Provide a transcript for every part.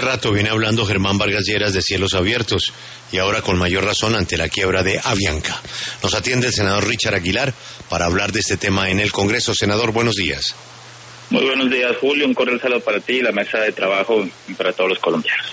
Rato viene hablando Germán Vargas Lleras de cielos abiertos y ahora con mayor razón ante la quiebra de Avianca. Nos atiende el senador Richard Aguilar para hablar de este tema en el Congreso. Senador, buenos días. Muy buenos días, Julio. Un cordial saludo para ti y la mesa de trabajo y para todos los colombianos.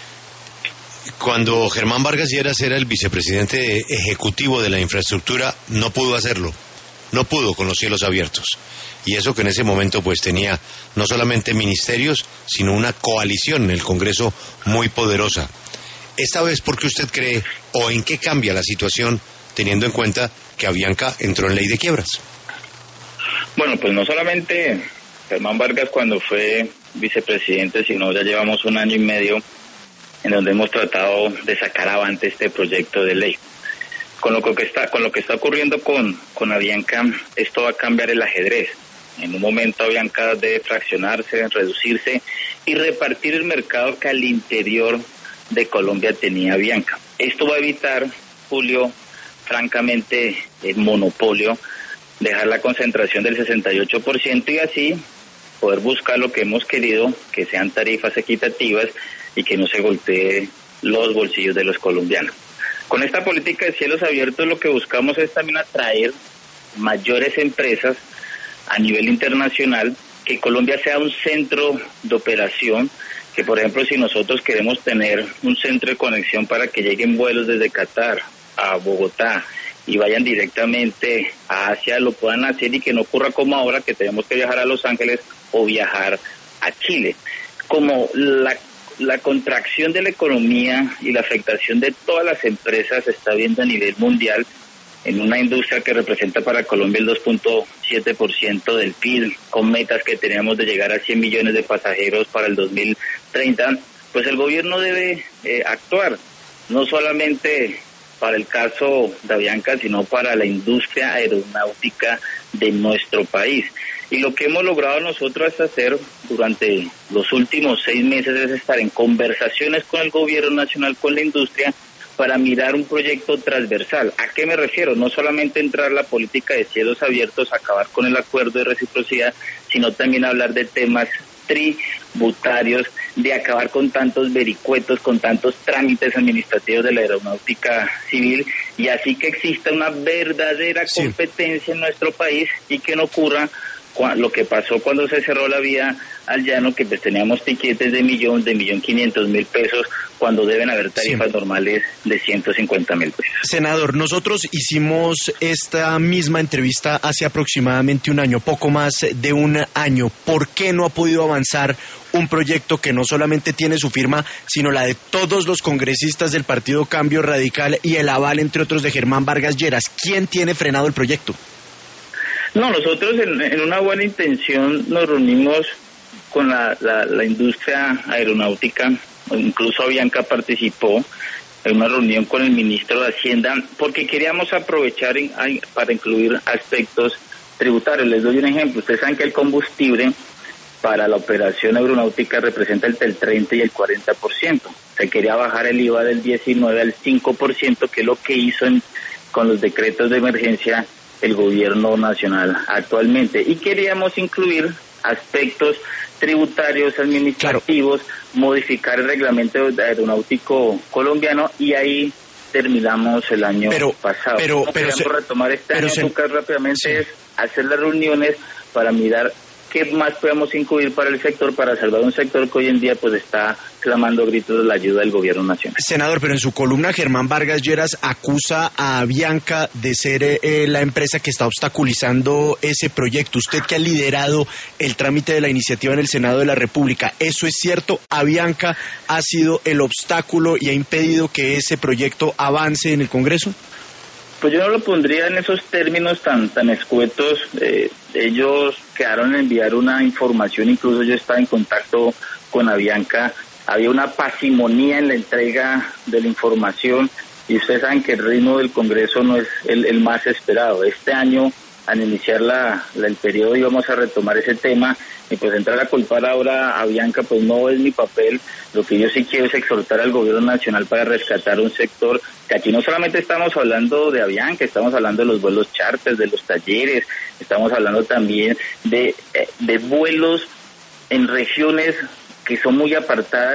Cuando Germán Vargas Lleras era el vicepresidente ejecutivo de la infraestructura, no pudo hacerlo. No pudo con los cielos abiertos. Y eso que en ese momento pues tenía no solamente ministerios, sino una coalición en el Congreso muy poderosa. Esta vez, ¿por qué usted cree o en qué cambia la situación teniendo en cuenta que Avianca entró en ley de quiebras? Bueno, pues no solamente Germán Vargas cuando fue vicepresidente, sino ya llevamos 1 año y medio en donde hemos tratado de sacar avante este proyecto de ley. Con lo que está ocurriendo con Avianca, esto va a cambiar el ajedrez. En un momento Avianca debe fraccionarse, reducirse y repartir el mercado que al interior de Colombia tenía Avianca. Esto va a evitar, Julio, francamente, el monopolio, dejar la concentración del 68% y así poder buscar lo que hemos querido, que sean tarifas equitativas y que no se golpee los bolsillos de los colombianos. Con esta política de cielos abiertos lo que buscamos es también atraer mayores empresas a nivel internacional, que Colombia sea un centro de operación, que por ejemplo si nosotros queremos tener un centro de conexión para que lleguen vuelos desde Qatar a Bogotá y vayan directamente a Asia, lo puedan hacer y que no ocurra como ahora que tenemos que viajar a Los Ángeles o viajar a Chile. Como la contracción de la economía y la afectación de todas las empresas se está viendo a nivel mundial, en una industria que representa para Colombia el 2.7% del PIB, con metas que tenemos de llegar a 100 millones de pasajeros para el 2030, pues el gobierno debe actuar, no solamente para el caso de Avianca, sino para la industria aeronáutica de nuestro país. Y lo que hemos logrado nosotros hacer durante los últimos 6 meses es estar en conversaciones con el gobierno nacional, con la industria, para mirar un proyecto transversal. ¿A qué me refiero? No solamente entrar a la política de cielos abiertos, acabar con el acuerdo de reciprocidad, sino también hablar de temas tributarios, de acabar con tantos vericuetos, con tantos trámites administrativos de la aeronáutica civil, y así que exista una verdadera competencia en nuestro país y que no ocurra lo que pasó cuando se cerró la vía al llano, que pues teníamos tiquetes de 1.500.000 pesos cuando deben haber tarifas normales de 150.000 pesos. Senador, nosotros hicimos esta misma entrevista hace aproximadamente 1 año, poco más de 1 año. ¿Por qué no ha podido avanzar un proyecto que no solamente tiene su firma, sino la de todos los congresistas del Partido Cambio Radical y el aval, entre otros, de Germán Vargas Lleras? ¿Quién tiene frenado el proyecto? No, nosotros en una buena intención nos reunimos con la industria aeronáutica, incluso Avianca participó en una reunión con el ministro de Hacienda, porque queríamos aprovechar para incluir aspectos tributarios. Les doy un ejemplo. Ustedes saben que el combustible para la operación aeronáutica representa entre el 30 y el 40%. Se quería bajar el IVA del 19 al 5%, que es lo que hizo con los decretos de emergencia el gobierno nacional actualmente, y queríamos incluir aspectos tributarios, administrativos, modificar el reglamento aeronáutico colombiano, y ahí terminamos el año pasado. Queremos retomar este año, rápidamente, es hacer las reuniones para mirar qué más podemos incluir para el sector, para salvar un sector que hoy en día pues está clamando gritos de la ayuda del gobierno nacional. Senador, pero en su columna Germán Vargas Lleras acusa a Avianca de ser la empresa que está obstaculizando ese proyecto. Usted que ha liderado el trámite de la iniciativa en el Senado de la República, ¿eso es cierto? ¿Avianca ha sido el obstáculo y ha impedido que ese proyecto avance en el Congreso? Pues yo no lo pondría en esos términos tan escuetos. Ellos quedaron en enviar una información, incluso yo estaba en contacto con Avianca. Había una parsimonía en la entrega de la información, y ustedes saben que el ritmo del Congreso no es el más esperado. Este año, al iniciar el periodo, íbamos a retomar ese tema, y pues entrar a culpar ahora a Avianca pues no es mi papel. Lo que yo sí quiero es exhortar al gobierno nacional para rescatar un sector que aquí no solamente estamos hablando de Avianca, estamos hablando de los vuelos charters, de los talleres, estamos hablando también de vuelos en regiones que son muy apartadas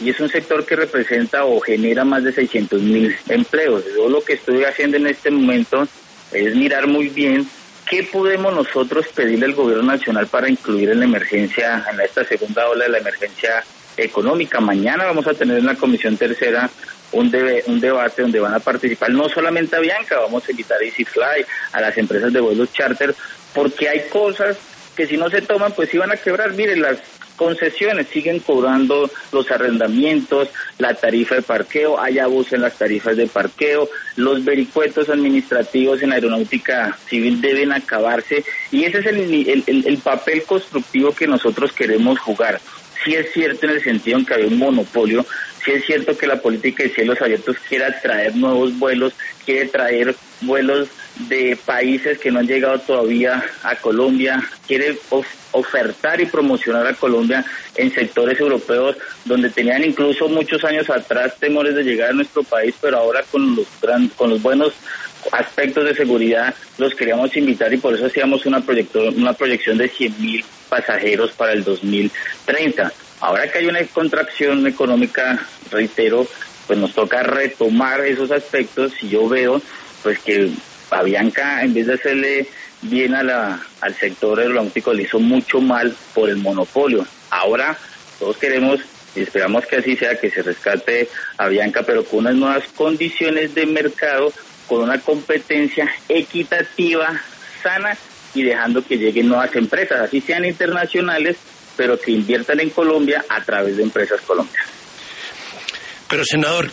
y es un sector que representa o genera más de 600.000 empleos. Yo lo que estoy haciendo en este momento es mirar muy bien qué podemos nosotros pedirle al gobierno nacional para incluir en la emergencia, en esta segunda ola de la emergencia económica. Mañana vamos a tener en la Comisión Tercera un debate donde van a participar no solamente Avianca, vamos a invitar a EasyFly, a las empresas de vuelos charter, porque hay cosas que si no se toman pues iban a quebrar. Miren, las concesiones siguen cobrando los arrendamientos, la tarifa de parqueo, hay abuso en las tarifas de parqueo, los vericuetos administrativos en la aeronáutica civil deben acabarse, y ese es el papel constructivo que nosotros queremos jugar. Sí es cierto en el sentido en que hay un monopolio, sí es cierto que la política de cielos abiertos quiere traer nuevos vuelos, quiere traer vuelos de países que no han llegado todavía a Colombia, quiere ofertar y promocionar a Colombia en sectores europeos donde tenían incluso muchos años atrás temores de llegar a nuestro país, pero ahora con los buenos aspectos de seguridad los queríamos invitar, y por eso hacíamos una proyección de 100.000 pasajeros para el 2030. Ahora que hay una contracción económica, reitero, pues nos toca retomar esos aspectos, y yo veo pues que Avianca, en vez de hacerle bien al sector aeronáutico, le hizo mucho mal por el monopolio. Ahora todos queremos y esperamos que así sea, que se rescate Avianca, pero con unas nuevas condiciones de mercado, con una competencia equitativa, sana, y dejando que lleguen nuevas empresas, así sean internacionales, pero que inviertan en Colombia a través de empresas colombianas. Pero, senador,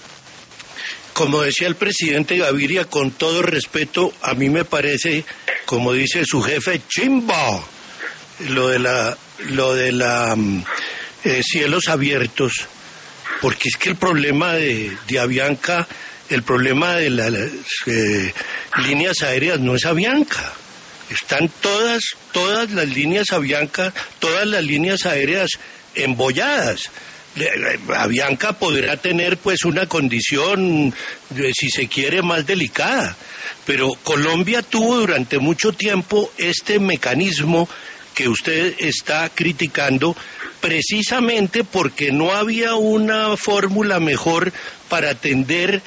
como decía el presidente Gaviria, con todo respeto, a mí me parece, como dice su jefe, chimbo, lo de la cielos abiertos, porque es que el problema de Avianca, el problema de las líneas aéreas no es Avianca. Están todas las líneas Avianca, todas las líneas aéreas embolladas. Avianca podrá tener pues una condición, si se quiere, más delicada, pero Colombia tuvo durante mucho tiempo este mecanismo que usted está criticando, precisamente porque no había una fórmula mejor para atender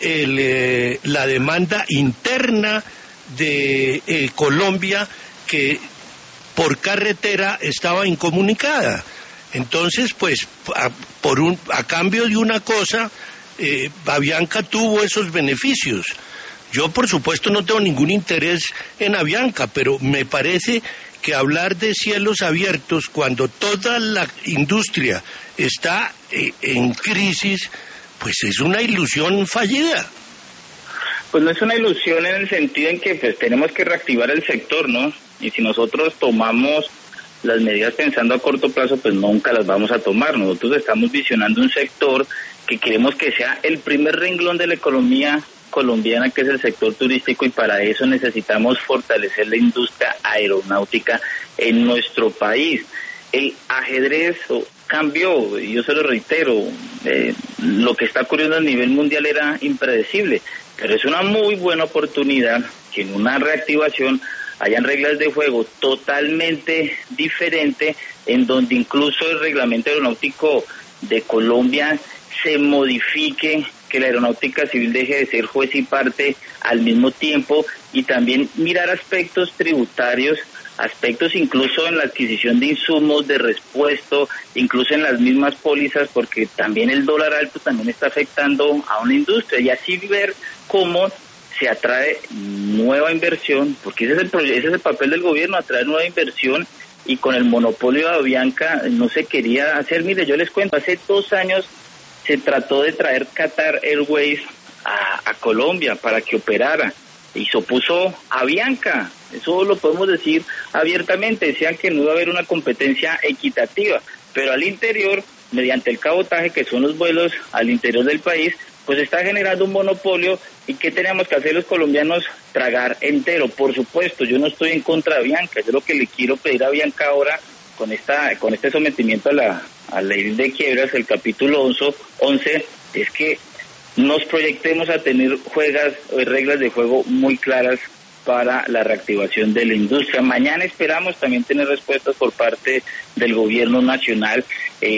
la demanda interna de Colombia, que por carretera estaba incomunicada. Entonces, pues, a cambio de una cosa, Avianca tuvo esos beneficios. Yo, por supuesto, no tengo ningún interés en Avianca, pero me parece que hablar de cielos abiertos cuando toda la industria está en crisis, pues es una ilusión fallida. Pues no es una ilusión en el sentido en que pues tenemos que reactivar el sector, ¿no? Y si nosotros tomamos las medidas pensando a corto plazo, pues nunca las vamos a tomar. Nosotros estamos visionando un sector que queremos que sea el primer renglón de la economía colombiana, que es el sector turístico, y para eso necesitamos fortalecer la industria aeronáutica en nuestro país. El ajedrez cambió, y yo se lo reitero, lo que está ocurriendo a nivel mundial era impredecible, pero es una muy buena oportunidad que en una reactivación hayan reglas de juego totalmente diferentes, en donde incluso el reglamento aeronáutico de Colombia se modifique, que la aeronáutica civil deje de ser juez y parte al mismo tiempo, y también mirar aspectos tributarios, aspectos incluso en la adquisición de insumos, de repuesto, incluso en las mismas pólizas, porque también el dólar alto también está afectando a una industria, y así ver cómo se atrae nueva inversión, porque ese es el papel del gobierno, atraer nueva inversión, y con el monopolio de Avianca no se quería hacer. Mire, yo les cuento, hace 2 años se trató de traer Qatar Airways a Colombia para que operara, y se opuso Avianca, eso lo podemos decir abiertamente, decían que no iba a haber una competencia equitativa, pero al interior, mediante el cabotaje, que son los vuelos al interior del país, pues está generando un monopolio. ¿Y qué tenemos que hacer los colombianos? Tragar entero. Por supuesto, yo no estoy en contra de Avianca, yo lo que le quiero pedir a Avianca ahora, con este sometimiento a la ley de quiebras, el capítulo 11, es que nos proyectemos a tener reglas de juego muy claras para la reactivación de la industria. Mañana esperamos también tener respuestas por parte del gobierno nacional,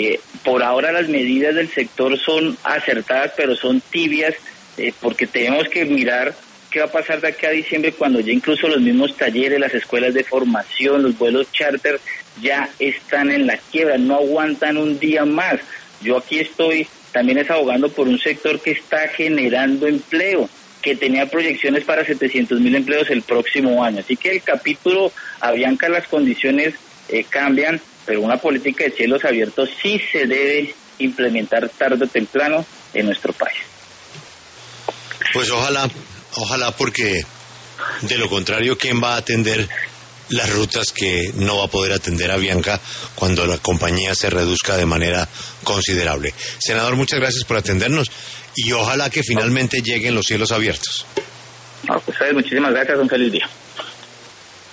Por ahora las medidas del sector son acertadas, pero son tibias, porque tenemos que mirar qué va a pasar de aquí a diciembre, cuando ya incluso los mismos talleres, las escuelas de formación, los vuelos charter ya están en la quiebra, no aguantan un día más. Yo aquí estoy también abogando por un sector que está generando empleo, que tenía proyecciones para 700.000 empleos el próximo año. Así que el capítulo Avianca, las condiciones cambian, pero una política de cielos abiertos sí se debe implementar tarde o temprano en nuestro país. Pues ojalá, porque de lo contrario, ¿quién va a atender las rutas que no va a poder atender Avianca cuando la compañía se reduzca de manera considerable? Senador, muchas gracias por atendernos y ojalá que finalmente lleguen los cielos abiertos. Pues muchísimas gracias, un feliz día.